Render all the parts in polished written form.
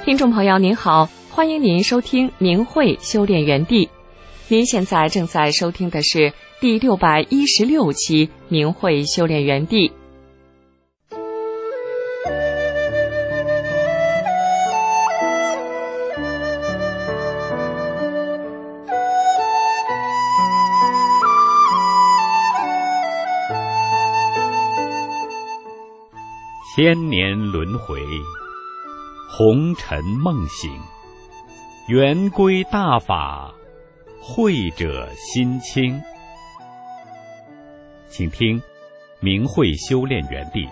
听众朋友您好，欢迎您收听明慧修炼园地。您现在正在收听的是第616期明慧修炼园地。 千年轮回，红尘梦醒，圆归大法，慧者心清。请听明慧修炼园地。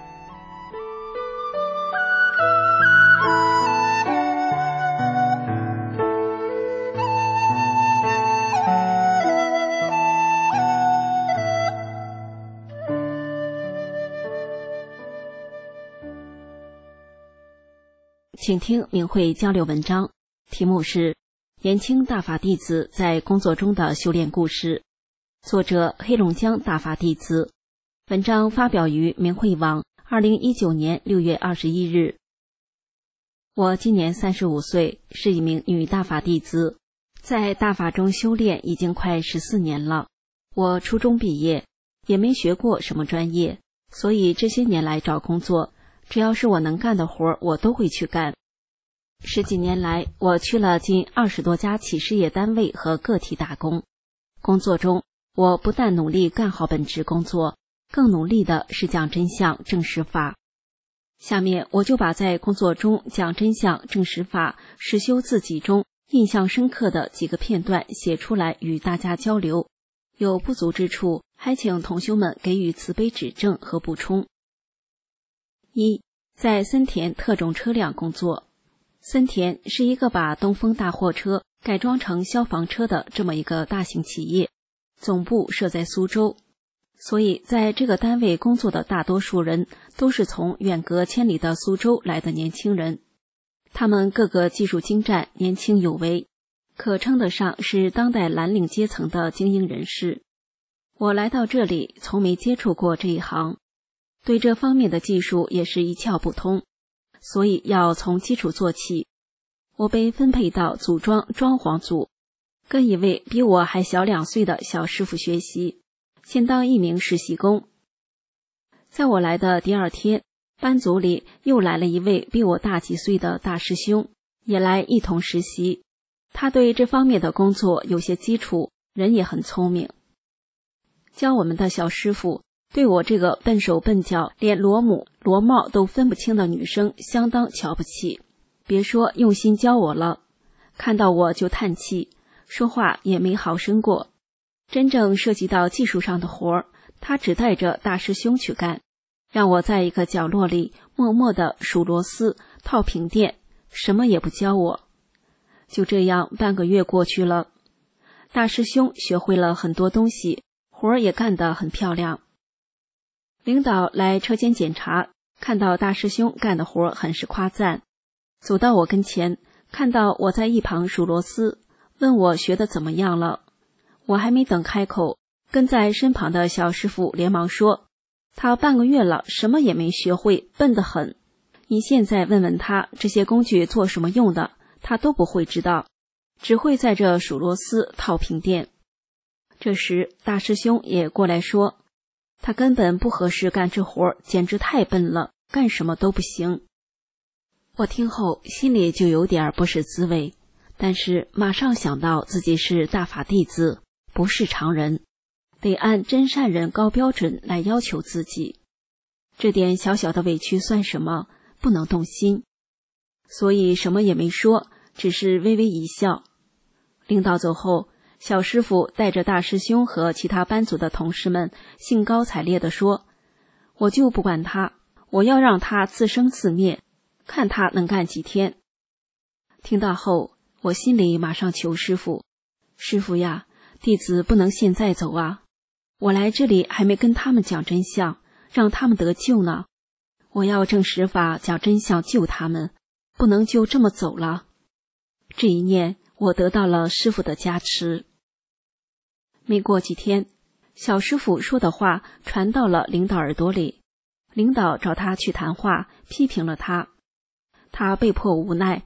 请听明慧交流文章，题目是延清大法弟子在工作中的修炼故事，作者黑龙江大法弟子。文章发表于明慧网2019年6月21日。我今年35岁，是一名女大法弟子，在大法中修炼已经快14年了。我初中毕业，也没学过什么专业，所以这些年来找工作，只要是我能干的活我都会去干。10几年来，我去了近20多家企事业单位和个体打工。工作中，我不但努力干好本职工作，更努力的是讲真相、证实法。下面我就把在工作中讲真相、证实法、实修自己中印象深刻的几个片段写出来与大家交流。有不足之处，还请同修们给予慈悲指正和补充。1. 在森田特种车辆工作。森田是一个把东风大货车改装成消防车的这么一个大型企业，总部设在苏州，所以在这个单位工作的大多数人都是从远隔千里的苏州来的年轻人。他们个个技术精湛，年轻有为，可称得上是当代蓝领阶层的精英人士。我来到这里从没接触过这一行，对这方面的技术也是一窍不通，所以要从基础做起。我被分配到组装装潢组，跟一位比我还小2岁的小师傅学习，先当一名实习工。在我来的第2天，班组里又来了一位比我大几岁的大师兄，也来一同实习。他对这方面的工作有些基础，人也很聪明。教我们的小师傅对我这个笨手笨脚，连螺母螺帽都分不清的女生相当瞧不起，别说用心教我了，看到我就叹气，说话也没好声过。真正涉及到技术上的活儿，他只带着大师兄去干，让我在一个角落里默默地数螺丝、套平垫，什么也不教我。就这样半个月过去了，大师兄学会了很多东西，活儿也干得很漂亮。领导来车间检查，看到大师兄干的活很是夸赞，走到我跟前，看到我在一旁数螺丝，问我学得怎么样了。我还没等开口，跟在身旁的小师傅连忙说，他半个月了，什么也没学会，笨得很。你现在问问他这些工具做什么用的，他都不会知道，只会在这数螺丝、套平垫。这时大师兄也过来说，他根本不合适干这活，简直太笨了，干什么都不行。我听后心里就有点不是滋味，但是马上想到自己是大法弟子，不是常人，得按真善人高标准来要求自己。这点小小的委屈算什么，不能动心，所以什么也没说，只是微微一笑。领导走后，小师傅带着大师兄和其他班组的同事们兴高采烈地说，我就不管他，我要让他自生自灭，看他能干几天。听到后，我心里马上求师傅，师傅呀，弟子不能现在走啊，我来这里还没跟他们讲真相，让他们得救呢，我要证实法，讲真相救他们，不能就这么走了。这一念我得到了师傅的加持。没过几天，小师傅说的话传到了领导耳朵里，领导找他去谈话，批评了他。他被迫无奈，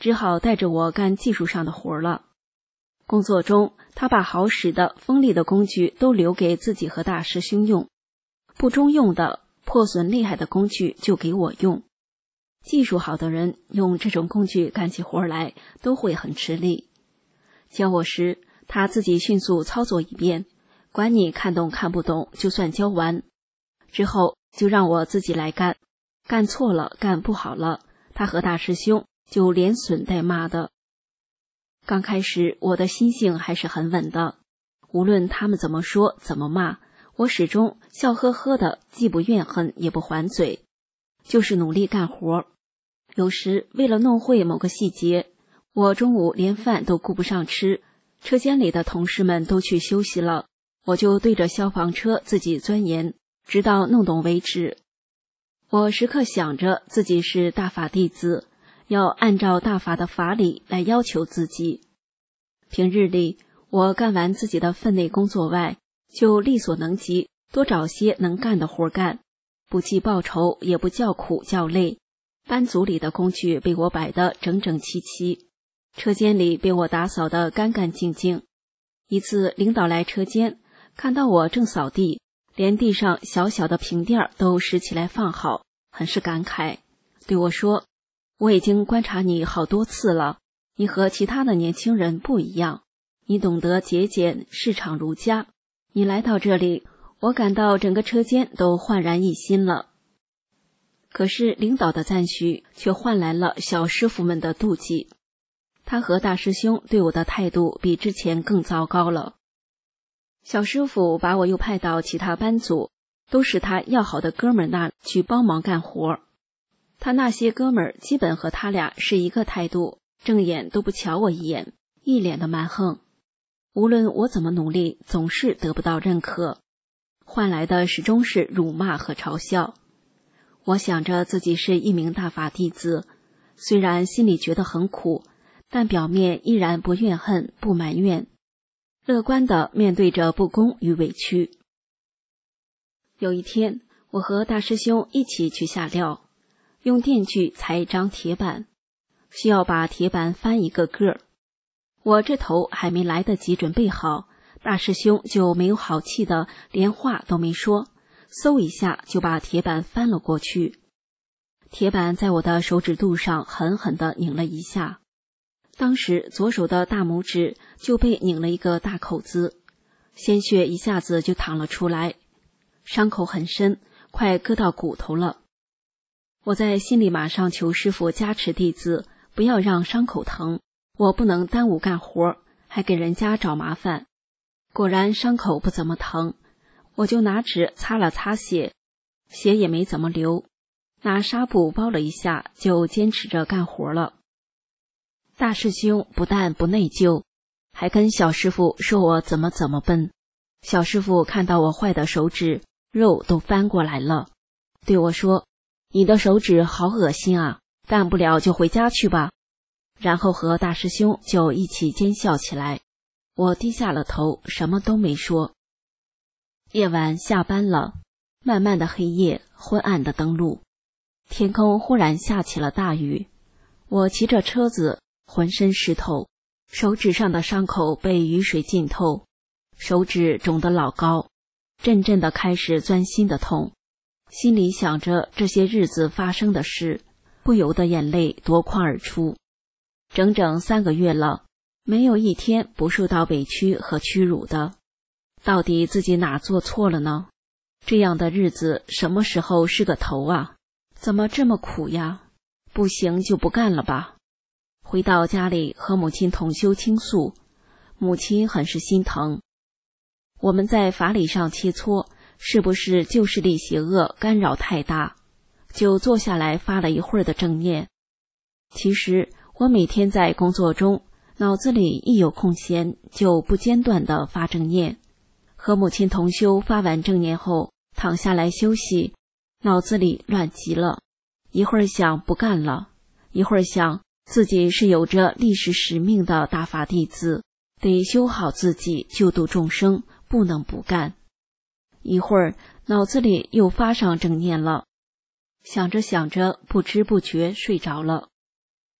只好带着我干技术上的活了。工作中，他把好使的、锋利的工具都留给自己和大师兄用，不中用的、破损厉害的工具就给我用。技术好的人用这种工具干起活来都会很吃力。教我时，他自己迅速操作一遍，管你看懂看不懂，就算教完。之后就让我自己来干，干错了、干不好了，他和大师兄就连损带骂的。刚开始我的心性还是很稳的，无论他们怎么说怎么骂，我始终笑呵呵的，既不怨恨也不还嘴，就是努力干活。有时为了弄会某个细节，我中午连饭都顾不上吃，车间里的同事们都去休息了，我就对着消防车自己钻研，直到弄懂为止。我时刻想着自己是大法弟子，要按照大法的法理来要求自己。平日里，我干完自己的分内工作外，就力所能及，多找些能干的活干，不计报酬，也不叫苦叫累。班组里的工具被我摆得整整齐齐，车间里被我打扫得干干净净。一次领导来车间，看到我正扫地，连地上小小的平垫都拾起来放好，很是感慨，对我说：“我已经观察你好多次了，你和其他的年轻人不一样，你懂得节俭，视场如家。你来到这里，我感到整个车间都焕然一新了。”可是领导的赞许却换来了小师傅们的妒忌，他和大师兄对我的态度比之前更糟糕了。小师傅把我又派到其他班组，都是他要好的哥们儿那去帮忙干活。他那些哥们儿基本和他俩是一个态度，正眼都不瞧我一眼，一脸的蛮横。无论我怎么努力，总是得不到认可，换来的始终是辱骂和嘲笑。我想着自己是一名大法弟子，虽然心里觉得很苦，但表面依然不怨恨、不埋怨，乐观地面对着不公与委屈。有一天，我和大师兄一起去下料，用电锯裁一张铁板，需要把铁板翻一个个儿。我这头还没来得及准备好，大师兄就没有好气的连话都没说，嗖一下就把铁板翻了过去。铁板在我的手指肚上狠狠地拧了一下，当时左手的大拇指就被拧了一个大口子，鲜血一下子就淌了出来，伤口很深，快割到骨头了。我在心里马上求师傅加持弟子，不要让伤口疼，我不能耽误干活，还给人家找麻烦。果然伤口不怎么疼，我就拿纸擦了擦血，血也没怎么流，拿纱布包了一下，就坚持着干活了。大师兄不但不内疚，还跟小师傅说我怎么笨。小师傅看到我坏的手指，肉都翻过来了，对我说：“你的手指好恶心啊，干不了就回家去吧。”然后和大师兄就一起奸笑起来。我低下了头，什么都没说。夜晚下班了，漫漫的黑夜，昏暗的灯路，天空忽然下起了大雨。我骑着车子，浑身湿透，手指上的伤口被雨水浸透，手指肿得老高，阵阵的开始钻心的痛。心里想着这些日子发生的事，不由得眼泪夺眶而出。整整3个月了，没有一天不受到委屈和屈辱的。到底自己哪做错了呢？这样的日子什么时候是个头啊？怎么这么苦呀？不行就不干了吧。回到家里和母亲同修倾诉，母亲很是心疼。我们在法理上切磋，是不是旧势力邪恶干扰太大？就坐下来发了一会儿的正念。其实我每天在工作中，脑子里一有空闲就不间断地发正念。和母亲同修发完正念后，躺下来休息，脑子里乱极了，一会儿想不干了，一会儿想自己是有着历史使命的大法弟子，得修好自己，救度众生，不能不干。一会儿脑子里又发上正念了，想着想着不知不觉睡着了。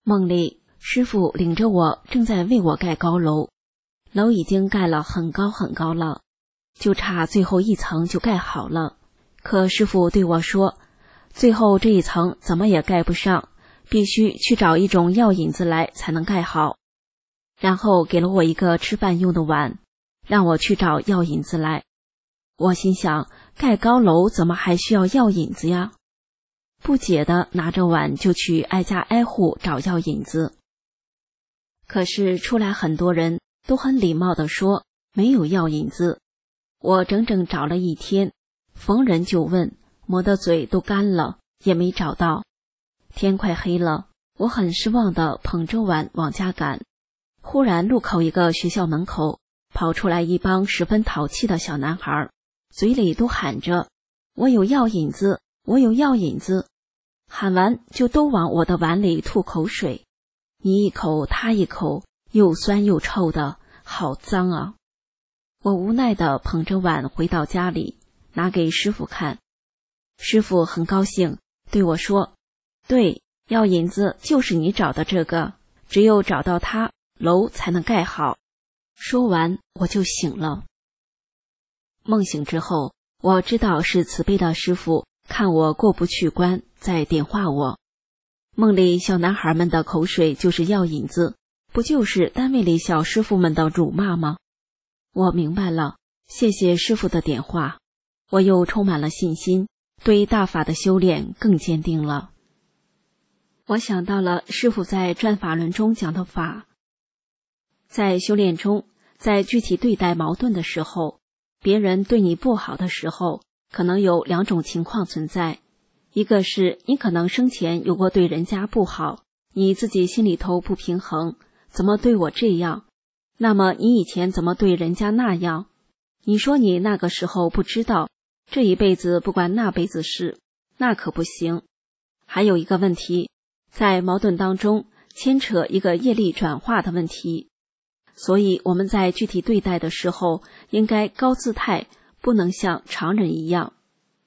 梦里，师傅领着我正在为我盖高楼，楼已经盖了很高很高了，就差最后一层就盖好了。可师傅对我说，最后这一层怎么也盖不上，必须去找一种药引子来才能盖好。然后给了我一个吃饭用的碗，让我去找药引子来。我心想，盖高楼怎么还需要药引子呀？不解地拿着碗就去挨家挨户找药引子。可是出来很多人都很礼貌地说没有药引子。我整整找了一天，逢人就问，磨得嘴都干了，也没找到。天快黑了，我很失望地捧着碗往家赶。忽然路口一个学校门口跑出来一帮十分淘气的小男孩，嘴里都喊着，我有药引子，我有药引子。喊完就都往我的碗里吐口水，你一口他一口，又酸又臭的，好脏啊。我无奈地捧着碗回到家里，拿给师傅看。师傅很高兴，对我说，对，药引子就是你找的这个，只有找到它，楼才能盖好。说完我就醒了。梦醒之后，我知道是慈悲的师傅看我过不去关，在点化我。梦里小男孩们的口水就是药引子，不就是单位里小师傅们的辱骂吗？我明白了，谢谢师傅的点化，我又充满了信心，对大法的修炼更坚定了。我想到了师傅在转法轮中讲的法，在修炼中，在具体对待矛盾的时候，别人对你不好的时候，可能有两种情况存在。一个是你可能生前有过对人家不好，你自己心里头不平衡，怎么对我这样？那么你以前怎么对人家那样？你说你那个时候不知道，这一辈子不关那辈子事，那可不行。还有一个问题，在矛盾当中牵扯一个业力转化的问题，所以我们在具体对待的时候，应该高姿态，不能像常人一样。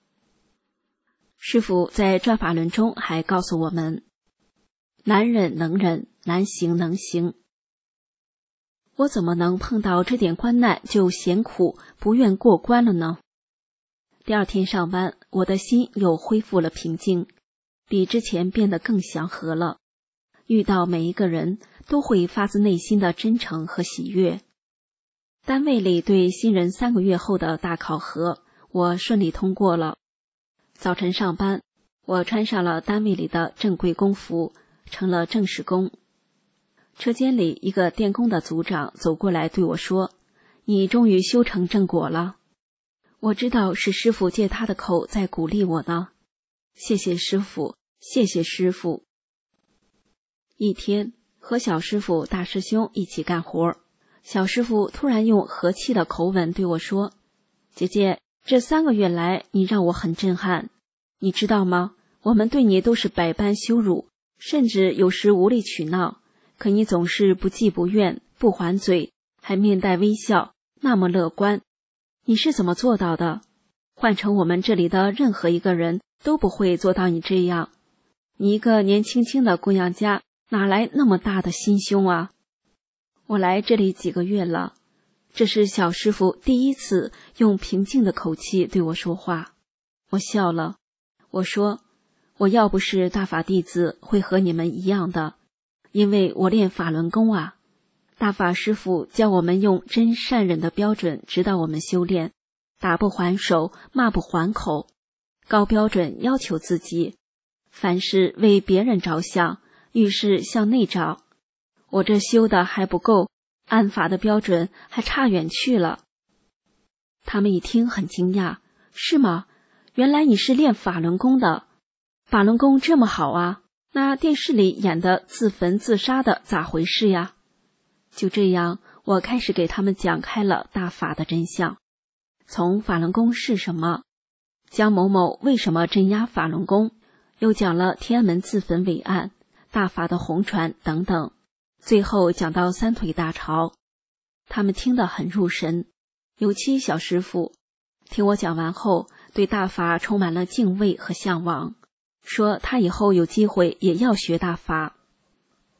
师父在转法轮中还告诉我们，难忍能忍，难行能行。我怎么能碰到这点关难就嫌苦，不愿过关了呢？第二天上班，我的心又恢复了平静，比之前变得更祥和了。遇到每一个人都会发自内心的真诚和喜悦。单位里对新人3个月后的大考核，我顺利通过了。早晨上班，我穿上了单位里的正规工服，成了正式工。车间里一个电工的组长走过来对我说，你终于修成正果了。我知道是师父借他的口在鼓励我呢。谢谢师父，谢谢师父。一天和小师父、大师兄一起干活，小师父突然用和气的口吻对我说，姐姐，这3个月来你让我很震撼，你知道吗？我们对你都是百般羞辱，甚至有时无理取闹，可你总是不忌不怨，不还嘴，还面带微笑，那么乐观。你是怎么做到的？换成我们这里的任何一个人都不会做到你这样。你一个年轻轻的姑娘家，哪来那么大的心胸啊？我来这里几个月了，这是小师傅第一次用平静的口气对我说话。我笑了，我说，我要不是大法弟子，会和你们一样的，因为我练法轮功啊。大法师父教我们用真善忍的标准指导我们修炼，打不还手，骂不还口，高标准要求自己，凡事为别人着想，遇事向内找。我这修的还不够，按法的标准还差远去了。他们一听很惊讶，是吗？原来你是练法轮功的，法轮功这么好啊，那电视里演的自焚自杀的咋回事呀？就这样，我开始给他们讲开了大法的真相，从法轮功是什么，江某某为什么镇压法轮功，又讲了天安门自焚伟案、大法的红传等等，最后讲到3腿大潮。他们听得很入神，尤其小师傅听我讲完后，对大法充满了敬畏和向往，说他以后有机会也要学大法。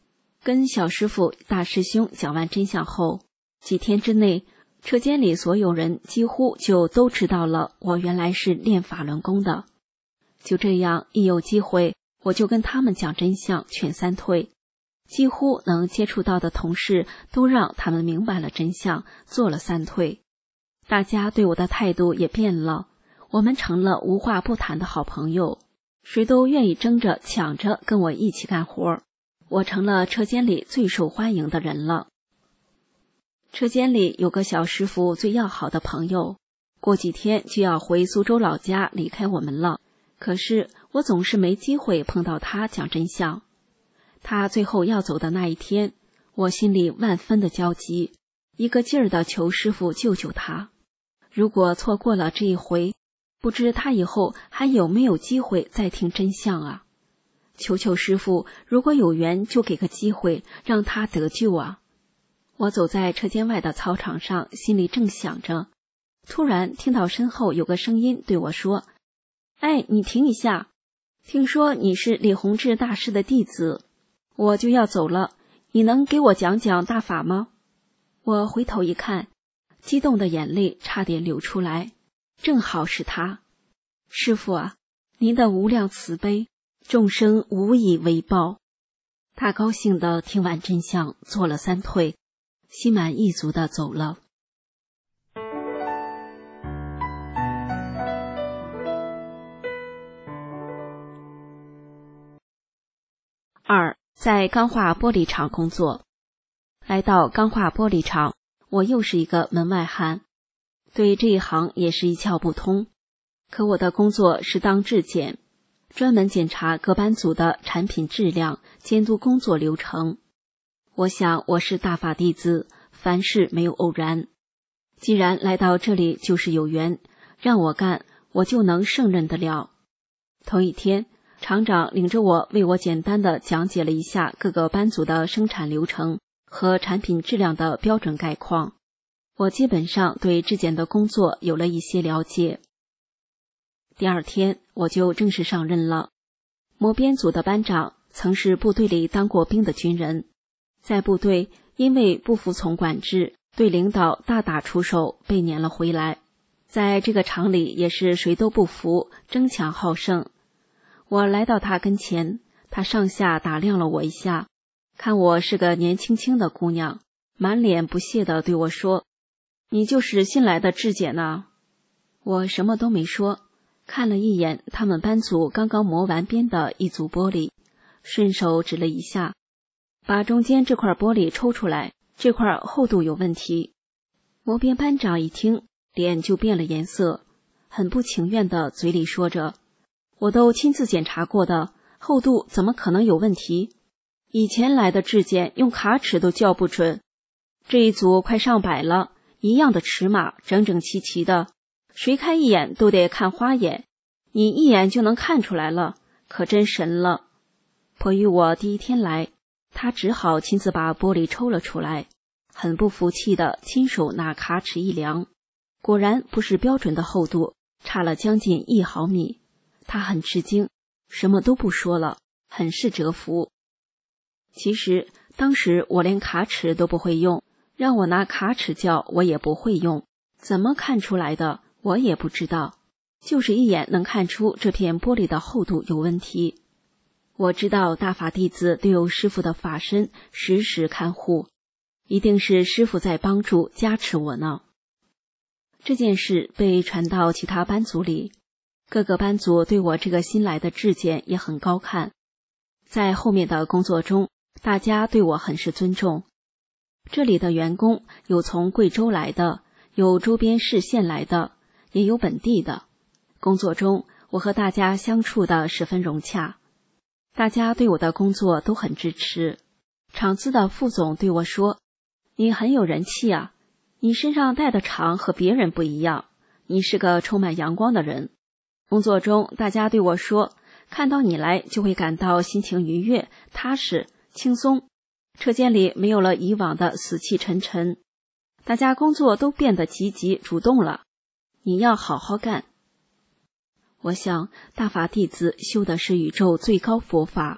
跟小师傅、大师兄讲完真相后，几天之内，车间里所有人几乎就都知道了我原来是练法轮功的。就这样，一有机会，我就跟他们讲真相，劝三退。几乎能接触到的同事都让他们明白了真相，做了三退。大家对我的态度也变了，我们成了无话不谈的好朋友，谁都愿意争着抢着跟我一起干活。我成了车间里最受欢迎的人了。车间里有个小师傅最要好的朋友，过几天就要回苏州老家离开我们了，可是我总是没机会碰到他讲真相。他最后要走的那一天，我心里万分的焦急，一个劲儿地求师傅救救他。如果错过了这一回，不知他以后还有没有机会再听真相啊！求求师傅，如果有缘就给个机会，让他得救啊！我走在车间外的操场上，心里正想着，突然听到身后有个声音对我说：“哎，你停一下，听说你是李洪志大师的弟子，我就要走了，你能给我讲讲大法吗？”我回头一看，激动的眼泪差点流出来，正好是他。师父啊，您的无量慈悲，众生无以为报。他高兴地听完真相，做了三退，心满意足地走了。2，在钢化玻璃厂工作。来到钢化玻璃厂，我又是一个门外汉，对这一行也是一窍不通。可我的工作是当质检，专门检查各班组的产品质量，监督工作流程。我想我是大法弟子，凡事没有偶然。既然来到这里就是有缘，让我干，我就能胜任得了。头一天，厂长领着我为我简单的讲解了一下各个班组的生产流程和产品质量的标准概况，我基本上对质检的工作有了一些了解。第二天我就正式上任了。模编组的班长曾是部队里当过兵的军人，在部队因为不服从管制，对领导大打出手，被撵了回来。在这个厂里也是谁都不服，争强好胜。我来到他跟前，他上下打量了我一下，看我是个年轻轻的姑娘，满脸不屑地对我说：“你就是新来的质检呢？”我什么都没说，看了一眼他们班组刚刚磨完边的一组玻璃，顺手指了一下，把中间这块玻璃抽出来，这块厚度有问题。磨边班长一听，脸就变了颜色，很不情愿地嘴里说着：“我都亲自检查过的，厚度怎么可能有问题？以前来的质检用卡尺都校不准，这一组快上百了，一样的尺码，整整齐齐的，谁看一眼都得看花眼，你一眼就能看出来了，可真神了。”迫于我第一天来，他只好亲自把玻璃抽了出来，很不服气的亲手拿卡尺一量，果然不是标准的厚度，差了将近1毫米。他很吃惊，什么都不说了，很是折服。其实当时我连卡尺都不会用，让我拿卡尺校我也不会用，怎么看出来的我也不知道，就是一眼能看出这片玻璃的厚度有问题。我知道大法弟子都有师父的法身时时看护，一定是师父在帮助加持我呢。这件事被传到其他班组里，各个班组对我这个新来的质检也很高看。在后面的工作中，大家对我很是尊重。这里的员工有从贵州来的，有周边市县来的，也有本地的。工作中，我和大家相处的十分融洽，大家对我的工作都很支持。厂子的副总对我说：“你很有人气啊，你身上带的厂和别人不一样，你是个充满阳光的人。”工作中，大家对我说，看到你来就会感到心情愉悦、踏实、轻松，车间里没有了以往的死气沉沉，大家工作都变得积极主动了，你要好好干。我想大法弟子修的是宇宙最高佛法，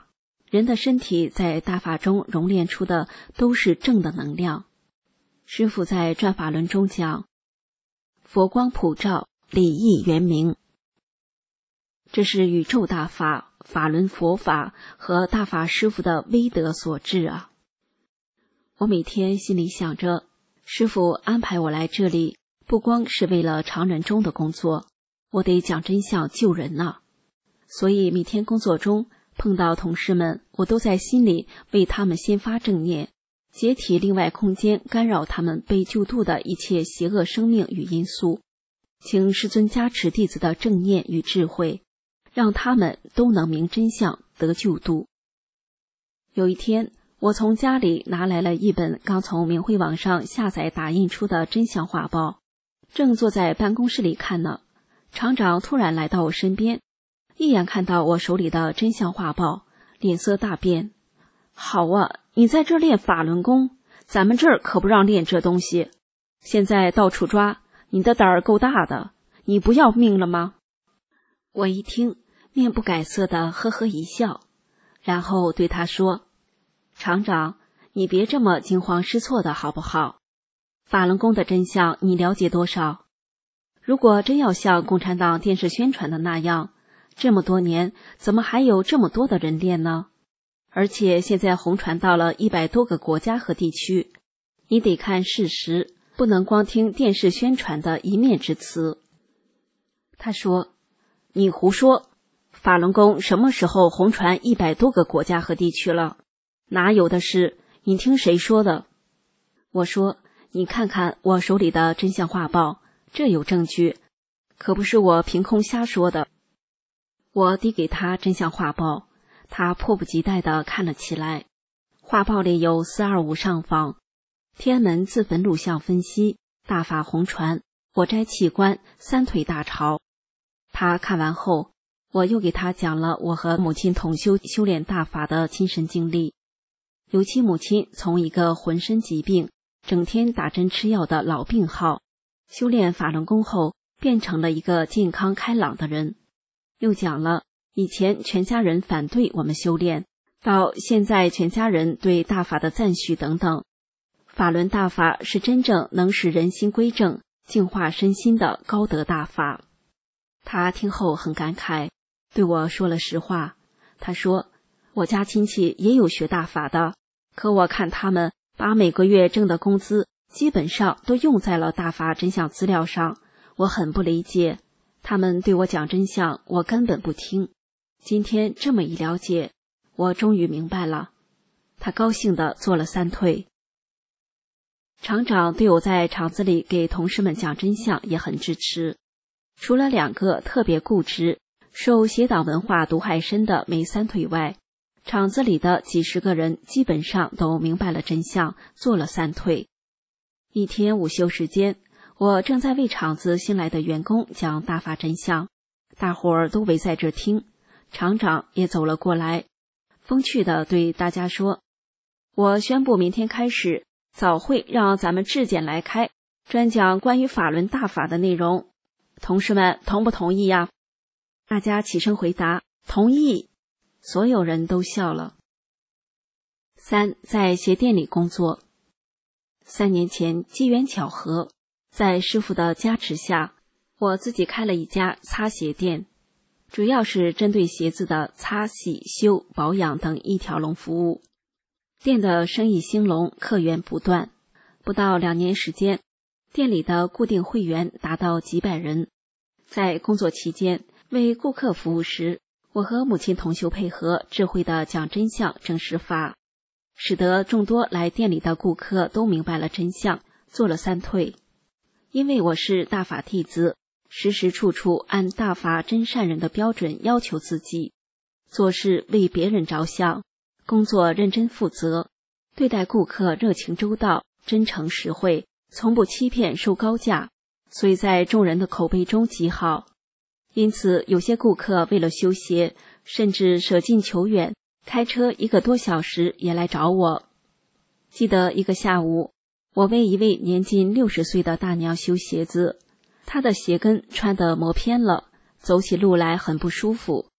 人的身体在大法中熔炼出的都是正的能量。师父在转法轮中讲，佛光普照，理义圆明。这是宇宙大法、法轮佛法和大法师父的威德所致啊！我每天心里想着，师父安排我来这里，不光是为了常人中的工作，我得讲真相救人呐。所以每天工作中碰到同事们，我都在心里为他们先发正念，解体另外空间干扰他们被救度的一切邪恶生命与因素，请师尊加持弟子的正念与智慧，让他们都能明真相得救度。有一天，我从家里拿来了一本刚从明慧网上下载打印出的真相画报，正坐在办公室里看呢。厂长突然来到我身边，一眼看到我手里的真相画报，脸色大变。好啊，你在这练法轮功，咱们这儿可不让练这东西。现在到处抓，你的胆儿够大的，你不要命了吗？我一听，面不改色的呵呵一笑，然后对他说，厂长，你别这么惊慌失措的好不好？法轮功的真相你了解多少？如果真要像共产党电视宣传的那样，这么多年怎么还有这么多的人练呢？而且现在红传到了100多个国家和地区，你得看事实，不能光听电视宣传的一面之词。他说，你胡说，法轮功什么时候红传100多个国家和地区了？哪有的事，你听谁说的？我说，你看看我手里的真相画报，这有证据，可不是我凭空瞎说的。我递给他真相画报，他迫不及待地看了起来。画报里有425上访、天安门自焚录像分析、大法红传、火灾器官、3腿大潮。他看完后，我又给他讲了我和母亲同修炼大法的亲身经历。尤其母亲从一个浑身疾病、整天打针吃药的老病号，修炼法轮功后变成了一个健康开朗的人。又讲了以前全家人反对我们修炼，到现在全家人对大法的赞许等等。法轮大法是真正能使人心归正、净化身心的高德大法。他听后很感慨，对我说了实话。他说，我家亲戚也有学大法的，可我看他们把每个月挣的工资基本上都用在了大法真相资料上，我很不理解。他们对我讲真相，我根本不听。今天这么一了解，我终于明白了。他高兴地做了3退。厂长对我在厂子里给同事们讲真相也很支持，除了2个特别固执、受邪党文化毒害深的没3退外，厂子里的几十个人基本上都明白了真相，做了3退。一天午休时间，我正在为厂子新来的员工讲大法真相，大伙儿都围在这听，厂长也走了过来，风趣地对大家说，我宣布明天开始，早会让咱们质检来开，专讲关于法轮大法的内容，同事们同不同意呀？大家起身回答同意，所有人都笑了。3. 在鞋店里工作。3年前机缘巧合，在师父的加持下，我自己开了一家擦鞋店，主要是针对鞋子的擦洗修保养等一条龙服务。店的生意兴隆，客源不断，不到2年时间，店里的固定会员达到几百人。在工作期间，为顾客服务时，我和母亲同修配合，智慧的讲真相证实法，使得众多来店里的顾客都明白了真相，做了3退。因为我是大法弟子，时时处处按大法真善人的标准要求自己，做事为别人着想，工作认真负责，对待顾客热情周到，真诚实惠，从不欺骗收高价，所以在众人的口碑中极好。因此有些顾客为了修鞋，甚至舍近求远，开车1个多小时也来找我。记得一个下午，我为一位年近60岁的大娘修鞋子，她的鞋跟穿得磨偏了，走起路来很不舒服。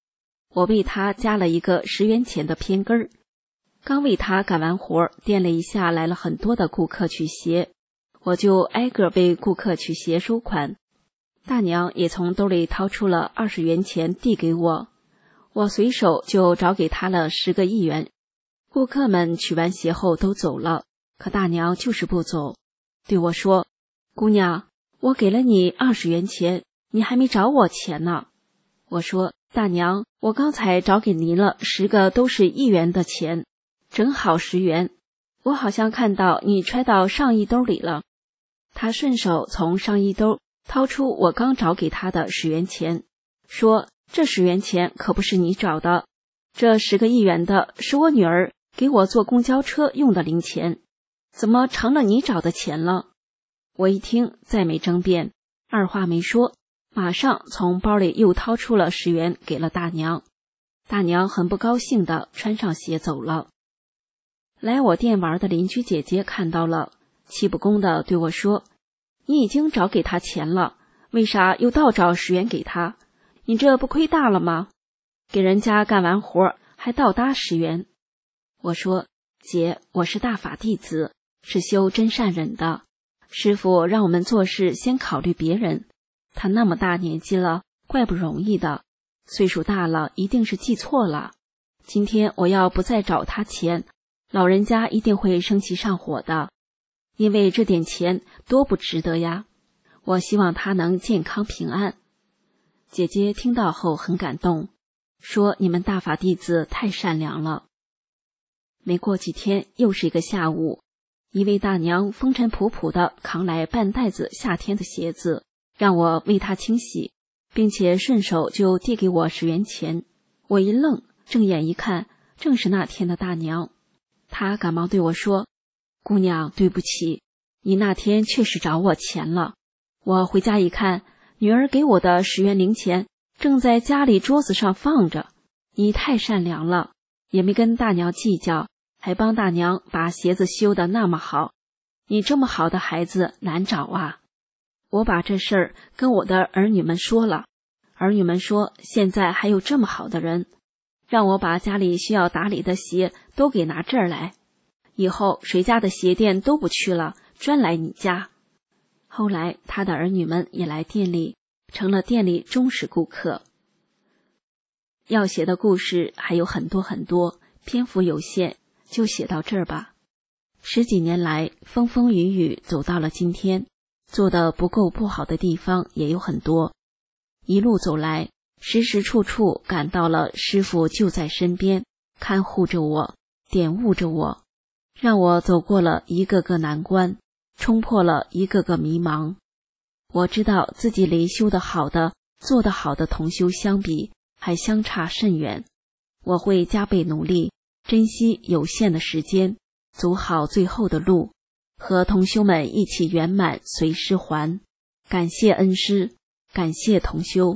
我为他加了一个10元钱的偏根儿。刚为他干完活，店里一下来了很多的顾客取鞋，我就挨个为顾客取鞋收款。大娘也从兜里掏出了20元钱递给我，我随手就找给他了10个1元。顾客们取完鞋后都走了，可大娘就是不走，对我说：“姑娘，我给了你20元钱，你还没找我钱呢。”我说：“大娘，我刚才找给您了10个都是1元的钱，正好10元，我好像看到你揣到上衣兜里了。”他顺手从上衣兜掏出我刚找给他的10元钱，说：“这10元钱可不是你找的，这10个1元的是我女儿给我坐公交车用的零钱，怎么成了你找的钱了？”我一听，再没争辩，二话没说，马上从包里又掏出了10元给了大娘。大娘很不高兴地穿上鞋走了。来我店玩的邻居姐姐看到了，气不公地对我说：“你已经找给他钱了，为啥又倒找10元给他？你这不亏大了吗？给人家干完活还倒搭10元。”我说：“姐，我是大法弟子，是修真善忍的。师父让我们做事先考虑别人，他那么大年纪了，怪不容易的，岁数大了一定是记错了。今天我要不再找他钱，老人家一定会生气上火的，因为这点钱多不值得呀。我希望他能健康平安。”姐姐听到后很感动，说：“你们大法弟子太善良了。”没过几天，又是一个下午，一位大娘风尘仆仆地扛来半袋子夏天的鞋子，让我为她清洗，并且顺手就递给我10元钱。我一愣，正眼一看，正是那天的大娘。她赶忙对我说：“姑娘，对不起，你那天确实找我钱了。我回家一看，女儿给我的10元零钱正在家里桌子上放着。你太善良了，也没跟大娘计较，还帮大娘把鞋子修得那么好。你这么好的孩子难找啊。”我把这事儿跟我的儿女们说了，儿女们说现在还有这么好的人，让我把家里需要打理的鞋都给拿这儿来，以后谁家的鞋店都不去了，专来你家。后来他的儿女们也来店里，成了店里忠实顾客。要写的故事还有很多很多，篇幅有限，就写到这儿吧。10几年来，风风雨雨走到了今天，做的不够不好的地方也有很多。一路走来，时时处处感到了师父就在身边，看护着我，点悟着我，让我走过了一个个难关，冲破了一个个迷茫。我知道自己离修得好的、做得好的同修相比，还相差甚远。我会加倍努力，珍惜有限的时间，走好最后的路，和同修们一起圆满随师还。感谢恩师，感谢同修。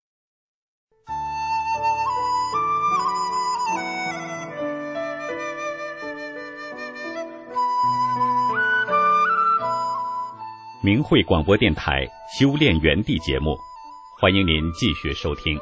明慧广播电台修炼园地节目，欢迎您继续收听。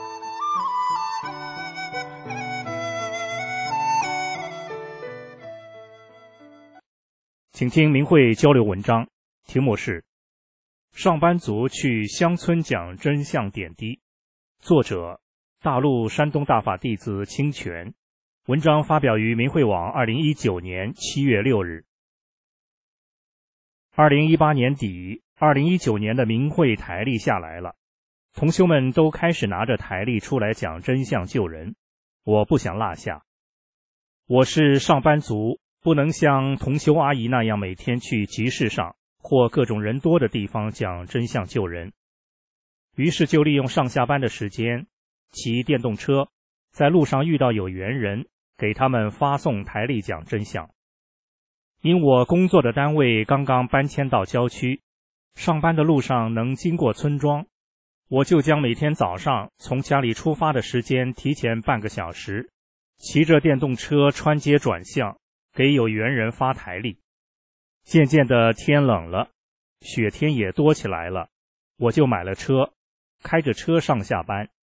请听明慧交流文章，题目是上班族去乡村讲真相点滴，作者大陆山东大法弟子清泉，文章发表于明慧网2019年7月6日。2018年底，2019年的明慧台历下来了，同修们都开始拿着台历出来讲真相救人，我不想落下。我是上班族，不能像同修阿姨那样每天去集市上或各种人多的地方讲真相救人，于是就利用上下班的时间，骑电动车，在路上遇到有缘人，给他们发送台历讲真相。因我工作的单位刚刚搬迁到郊区，上班的路上能经过村庄，我就将每天早上从家里出发的时间提前半个小时，骑着电动车穿街转巷，给有缘人发台历。渐渐的天冷了，雪天也多起来了，我就买了车，开着车上下班，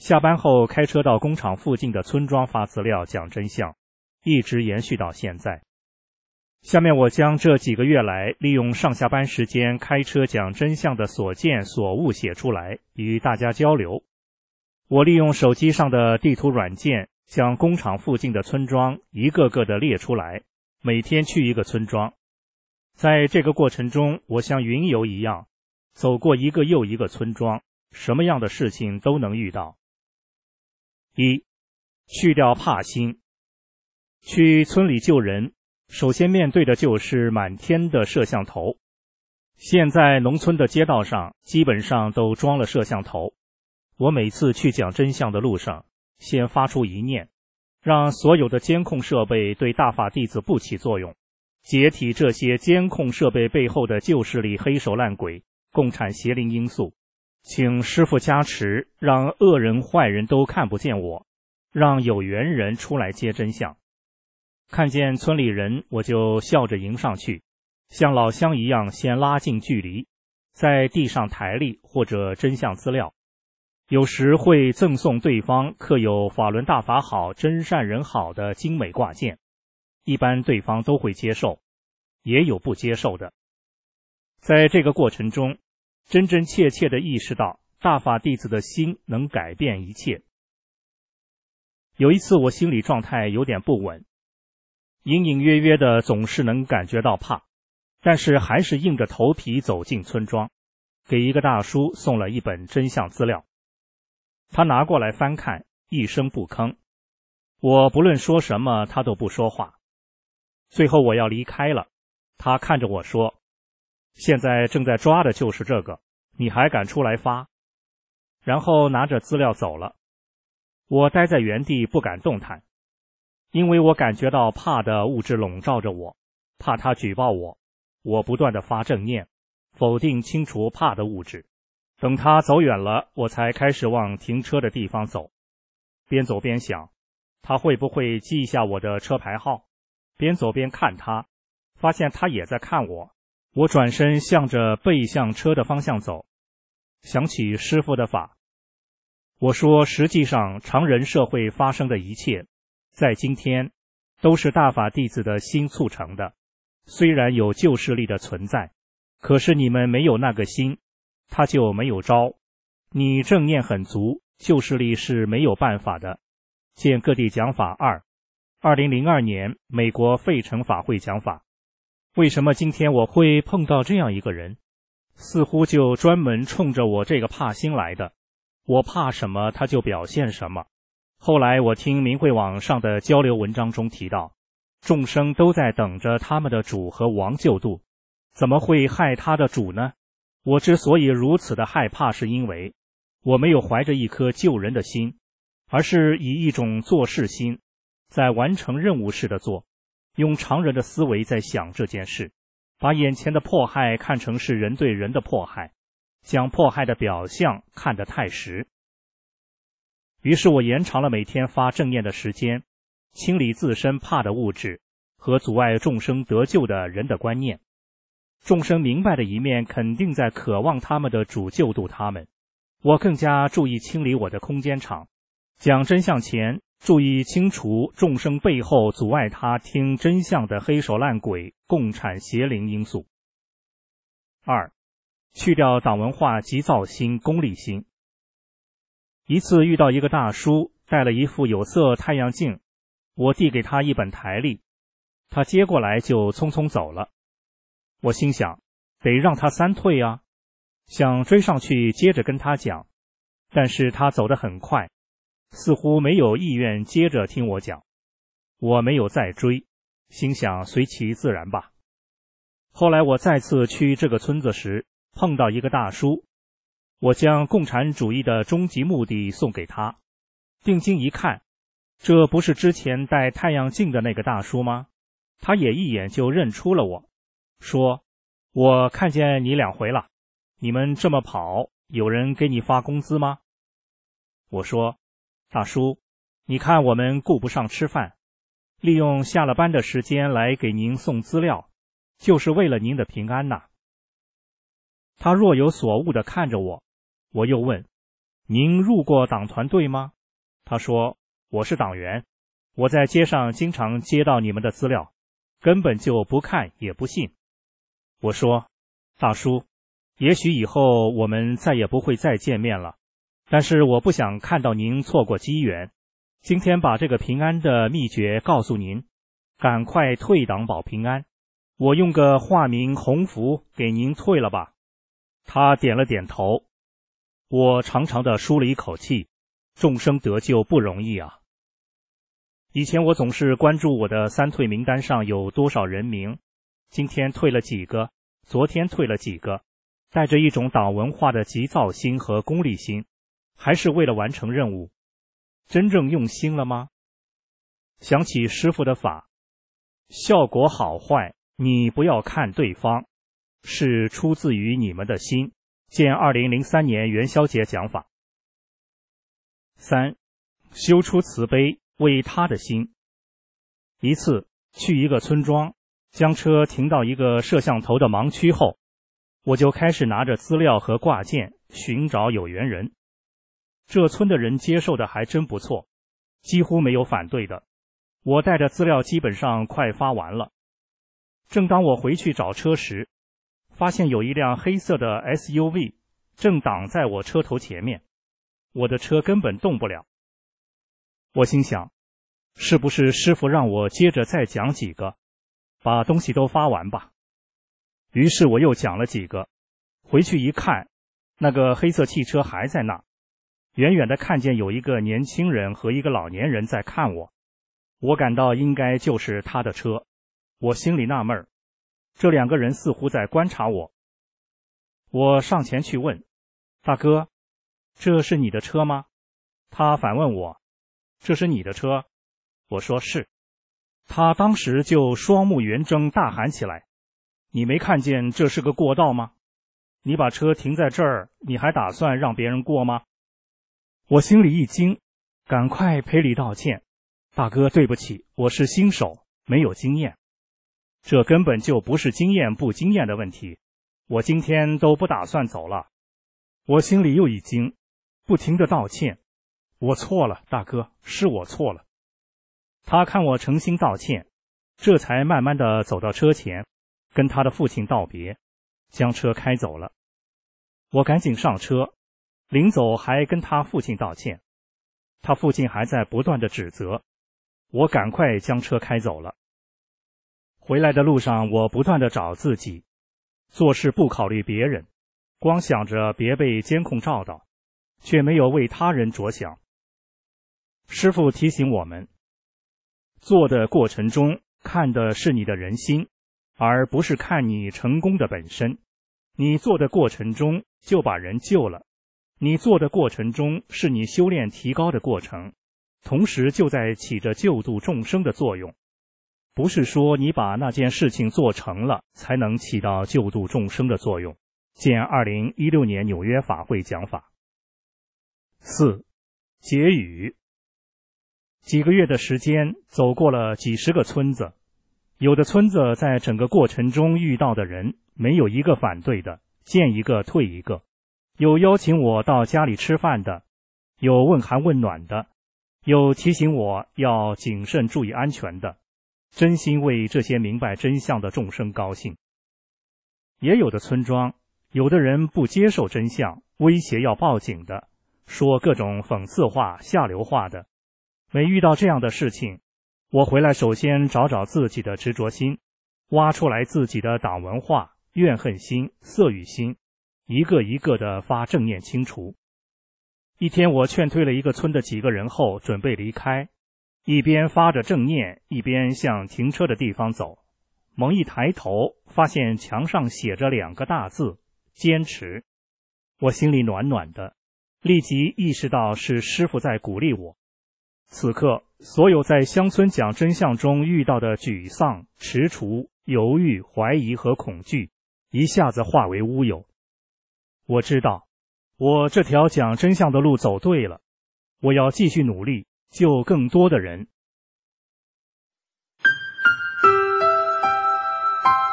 下班后开车到工厂附近的村庄发资料讲真相，一直延续到现在。下面我将这几个月来利用上下班时间开车讲真相的所见所悟写出来，与大家交流。我利用手机上的地图软件，将工厂附近的村庄一个个的列出来，每天去一个村庄。在这个过程中，我像云游一样，走过一个又一个村庄，什么样的事情都能遇到。一，去掉怕心。去村里救人，首先面对的就是满天的摄像头。现在农村的街道上基本上都装了摄像头。我每次去讲真相的路上，先发出一念，让所有的监控设备对大法弟子不起作用，解体这些监控设备背后的旧势力黑手烂鬼、共产邪灵因素。请师父加持，让恶人坏人都看不见我，让有缘人出来接真相。看见村里人，我就笑着迎上去，像老乡一样先拉近距离，在地上台历或者真相资料。有时会赠送对方刻有法轮大法好、真善人好的精美挂件，一般对方都会接受，也有不接受的。在这个过程中，真真切切地意识到大法弟子的心能改变一切。有一次我心理状态有点不稳，隐隐约约的总是能感觉到怕，但是还是硬着头皮走进村庄，给一个大叔送了一本真相资料。他拿过来翻看，一声不吭。我不论说什么，他都不说话。最后我要离开了，他看着我说：“现在正在抓的就是这个，你还敢出来发？”然后拿着资料走了。我待在原地不敢动弹，因为我感觉到怕的物质笼罩着我，怕他举报我。我不断地发正念，否定清除怕的物质。等他走远了，我才开始往停车的地方走。边走边想，他会不会记一下我的车牌号？边走边看他，发现他也在看我。我转身向着背向车的方向走，想起师父的法。我说，实际上常人社会发生的一切，在今天都是大法弟子的心促成的。虽然有旧势力的存在，可是你们没有那个心，他就没有招。你正念很足，旧势力是没有办法的。见各地讲法2，2002年美国费城法会讲法。为什么今天我会碰到这样一个人？似乎就专门冲着我这个怕心来的。我怕什么，他就表现什么。后来我听明慧网上的交流文章中提到，众生都在等着他们的主和王救度，怎么会害他的主呢？我之所以如此的害怕，是因为我没有怀着一颗救人的心，而是以一种做事心，在完成任务似的做，用常人的思维在想这件事，把眼前的迫害看成是人对人的迫害，将迫害的表象看得太实。于是我延长了每天发正念的时间，清理自身怕的物质和阻碍众生得救的人的观念。众生明白的一面肯定在渴望他们的主救度他们。我更加注意清理我的空间场，讲真相前注意清除众生背后阻碍他听真相的黑手烂鬼、共产邪灵因素。2，去掉党文化急躁心、功利心。一次遇到一个大叔，戴了一副有色太阳镜，我递给他一本台历，他接过来就匆匆走了。我心想，得让他三退啊，想追上去接着跟他讲，但是他走得很快，似乎没有意愿接着听我讲。我没有再追，心想随其自然吧。后来我再次去这个村子时，碰到一个大叔，我将共产主义的终极目的送给他，定睛一看，这不是之前戴太阳镜的那个大叔吗？他也一眼就认出了我，说：“我看见你2回了，你们这么跑，有人给你发工资吗？”我说：“大叔，你看我们顾不上吃饭，利用下了班的时间来给您送资料，就是为了您的平安呐。”他若有所悟地看着我，我又问：“ 您入过党团队吗？他说，我是党员，我在街上经常接到你们的资料，根本就不看也不信。我说，大叔，也许以后我们再也不会再见面了，但是我不想看到您错过机缘。今天把这个平安的秘诀告诉您，赶快退党保平安。我用个化名洪福给您退了吧。他点了点头。我长长的舒了一口气，众生得救不容易啊。以前我总是关注我的三退名单上有多少人名，今天退了几个，昨天退了几个，带着一种党文化的急躁心和功利心，还是为了完成任务。真正用心了吗？想起师父的法，效果好坏你不要看对方，是出自于你们的心。见2003年元宵节讲法。3. 修出慈悲为他的心。一次去一个村庄，将车停到一个摄像头的盲区后，我就开始拿着资料和挂件寻找有缘人。这村的人接受的还真不错，几乎没有反对的。我带着资料基本上快发完了。正当我回去找车时，发现有一辆黑色的 SUV 正挡在我车头前面，我的车根本动不了。我心想，是不是师父让我接着再讲几个，把东西都发完吧？于是我又讲了几个，回去一看，那个黑色汽车还在那，远远的看见有一个年轻人和一个老年人在看我，我感到应该就是他的车。我心里纳闷，这两个人似乎在观察我。我上前去问，大哥，这是你的车吗？他反问我，这是你的车？我说是。他当时就双目圆睁大喊起来，你没看见这是个过道吗？你把车停在这儿，你还打算让别人过吗？我心里一惊，赶快赔礼道歉，大哥对不起，我是新手，没有经验。这根本就不是经验不经验的问题，我今天都不打算走了。我心里又一惊，不停地道歉，我错了，大哥，是我错了。他看我诚心道歉，这才慢慢地走到车前，跟他的父亲道别，将车开走了。我赶紧上车，临走还跟他父亲道歉，他父亲还在不断地指责，我赶快将车开走了。回来的路上，我不断地找自己，做事不考虑别人，光想着别被监控照到，却没有为他人着想。师父提醒我们，做的过程中看的是你的人心，而不是看你成功的本身。你做的过程中就把人救了，你做的过程中是你修炼提高的过程，同时就在起着救度众生的作用。不是说你把那件事情做成了才能起到救度众生的作用。见2016年纽约法会讲法。4. 结语。几个月的时间，走过了几十个村子，有的村子在整个过程中遇到的人，没有一个反对的，见一个退一个，有邀请我到家里吃饭的，有问寒问暖的，有提醒我要谨慎注意安全的，真心为这些明白真相的众生高兴。也有的村庄，有的人不接受真相，威胁要报警的，说各种讽刺话、下流话的。每遇到这样的事情，我回来首先找找自己的执着心，挖出来自己的党文化、怨恨心、色欲心，一个一个的发正念清除。一天我劝退了一个村的几个人后，准备离开，一边发着正念，一边向停车的地方走。猛一抬头，发现墙上写着2个大字：坚持。我心里暖暖的，立即意识到是师父在鼓励我。此刻，所有在乡村讲真相中遇到的沮丧、踟蹰、犹豫、怀疑和恐惧，一下子化为乌有。我知道，我这条讲真相的路走对了，我要继续努力，救更多的人。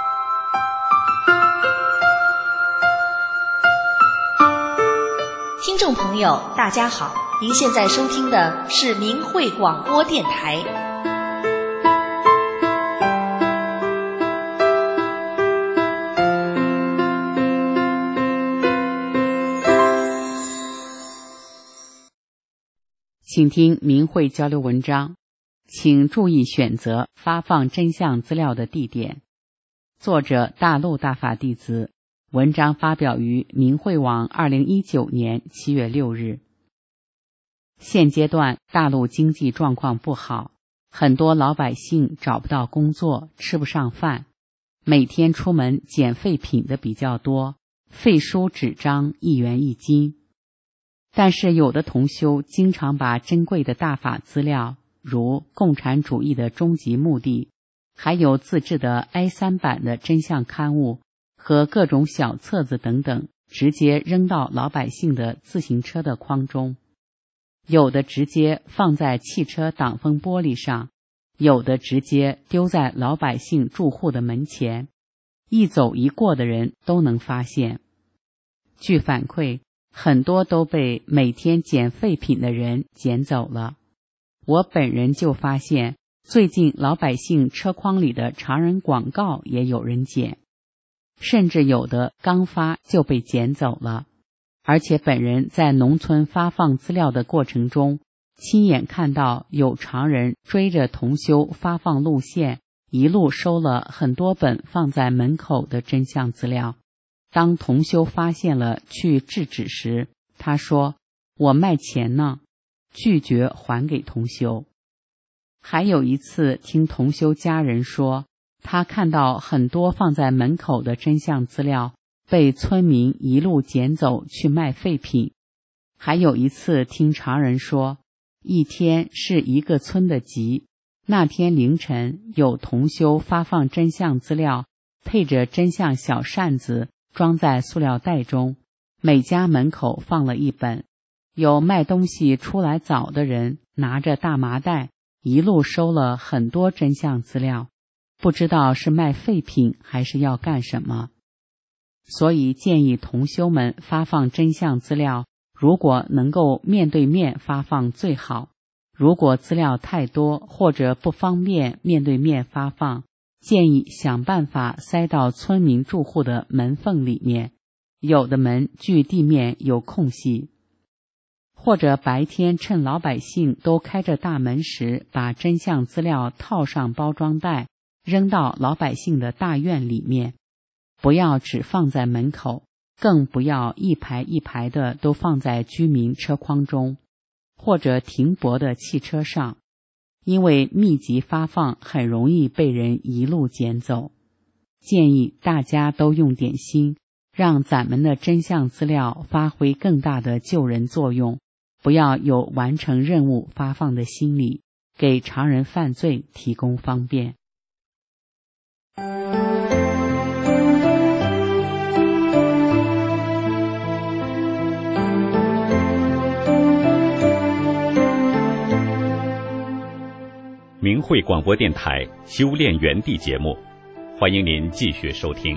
听众朋友，大家好，您现在收听的是明慧广播电台。 请听明慧交流文章，请注意选择发放真相资料的地点。作者大陆大法弟子，文章发表于明慧网2019年7月6日。现阶段大陆经济状况不好，很多老百姓找不到工作，吃不上饭，每天出门捡废品的比较多，废书纸张1元1斤。但是有的同修经常把珍贵的大法资料，如共产主义的终极目的，还有自制的 A3 版的真相刊物和各种小册子等等，直接扔到老百姓的自行车的筐中，有的直接放在汽车挡风玻璃上，有的直接丢在老百姓住户的门前，一走一过的人都能发现。据反馈，很多都被每天捡废品的人捡走了。我本人就发现，最近老百姓车筐里的常人广告也有人捡，甚至有的刚发就被捡走了。而且本人在农村发放资料的过程中，亲眼看到有常人追着同修发放路线，一路收了很多本放在门口的真相资料。当同修发现了去制止时，他说：“我卖钱呢。”拒绝还给同修。还有一次听同修家人说，他看到很多放在门口的真相资料被村民一路捡走去卖废品。还有一次听常人说，一天是一个村的集，那天凌晨有同修发放真相资料，配着真相小扇子装在塑料袋中，每家门口放了一本。有卖东西出来早的人拿着大麻袋一路收了很多真相资料，不知道是卖废品还是要干什么。所以建议同修们发放真相资料，如果能够面对面发放最好，如果资料太多或者不方便面对面发放，建议想办法塞到村民住户的门缝里面，有的门距地面有空隙，或者白天趁老百姓都开着大门时，把真相资料套上包装袋，扔到老百姓的大院里面，不要只放在门口，更不要一排一排的都放在居民车筐中，或者停泊的汽车上，因为密集发放很容易被人一路捡走。建议大家都用点心，让咱们的真相资料发挥更大的救人作用，不要有完成任务发放的心理，给常人犯罪提供方便。 明慧广播电台修炼园地节目，欢迎您继续收听。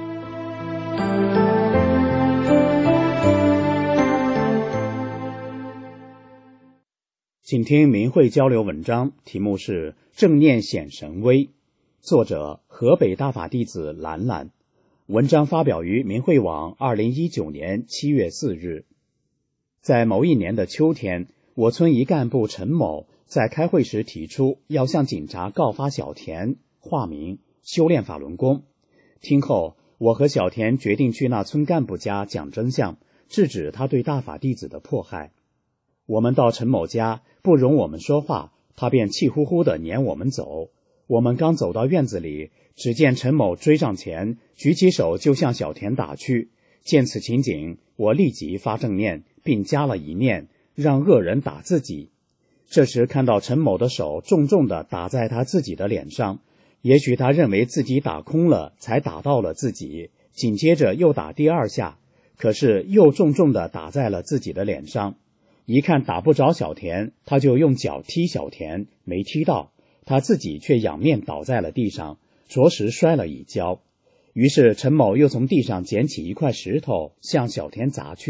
请听明慧交流文章，题目是正念显神威，作者河北大法弟子兰兰，文章发表于明慧网2019年7月4日。在某一年的秋天，我村一干部陈某在开会时提出要向警察告发小田，化名修炼法轮功。听后，我和小田决定去那村干部家讲真相，制止他对大法弟子的迫害。我们到陈某家，不容我们说话，他便气呼呼地撵我们走。我们刚走到院子里，只见陈某追上前，举起手就向小田打去。见此情景，我立即发正念，并加了一念，让恶人打自己。这时看到陈某的手重重地打在他自己的脸上，也许他认为自己打空了，才打到了自己，紧接着又打第二下，可是又重重地打在了自己的脸上。一看打不着小田，他就用脚踢小田，没踢到，他自己却仰面倒在了地上，着实摔了一跤。于是陈某又从地上捡起一块石头向小田砸去，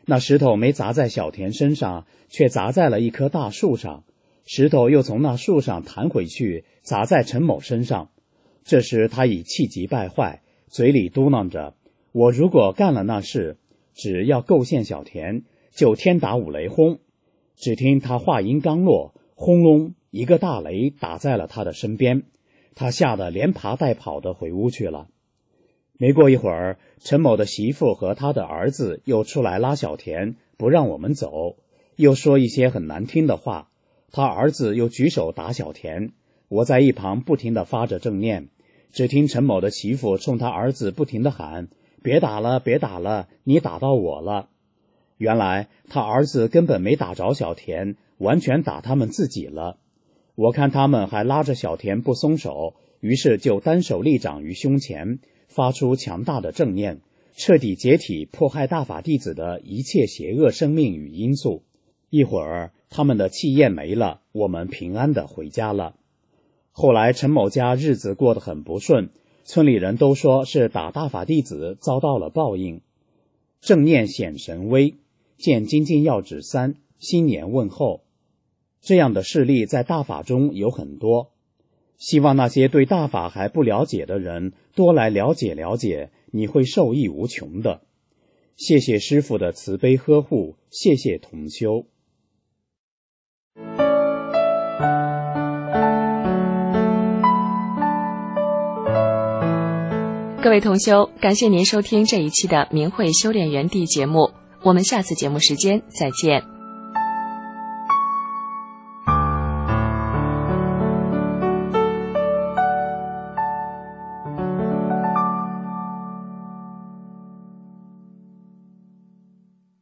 那石头没砸在小田身上，却砸在了一棵大树上，石头又从那树上弹回去，砸在陈某身上。这时他已气急败坏，嘴里嘟囔着，我如果干了那事，只要构陷小田，就天打五雷轰。只听他话音刚落，轰隆一个大雷打在了他的身边，他吓得连爬带跑的回屋去了。没过一会儿，陈某的媳妇和他的儿子又出来拉小田，不让我们走，又说一些很难听的话。他儿子又举手打小田，我在一旁不停地发着正念，只听陈某的媳妇冲他儿子不停地喊，别打了，别打了，你打到我了。原来他儿子根本没打着小田，完全打他们自己了。我看他们还拉着小田不松手，于是就单手立掌于胸前，发出强大的正念，彻底解体迫害大法弟子的一切邪恶生命与因素。一会儿他们的气焰没了，我们平安地回家了。后来陈某家日子过得很不顺，村里人都说是打大法弟子遭到了报应。正念显神威，见精进要旨3，新年问候。这样的事例在大法中有很多，希望那些对大法还不了解的人多来了解了解，你会受益无穷的。谢谢师父的慈悲呵护，谢谢同修。 各位同修，感谢您收听这一期的明慧修炼园地节目，我们下次节目时间再见。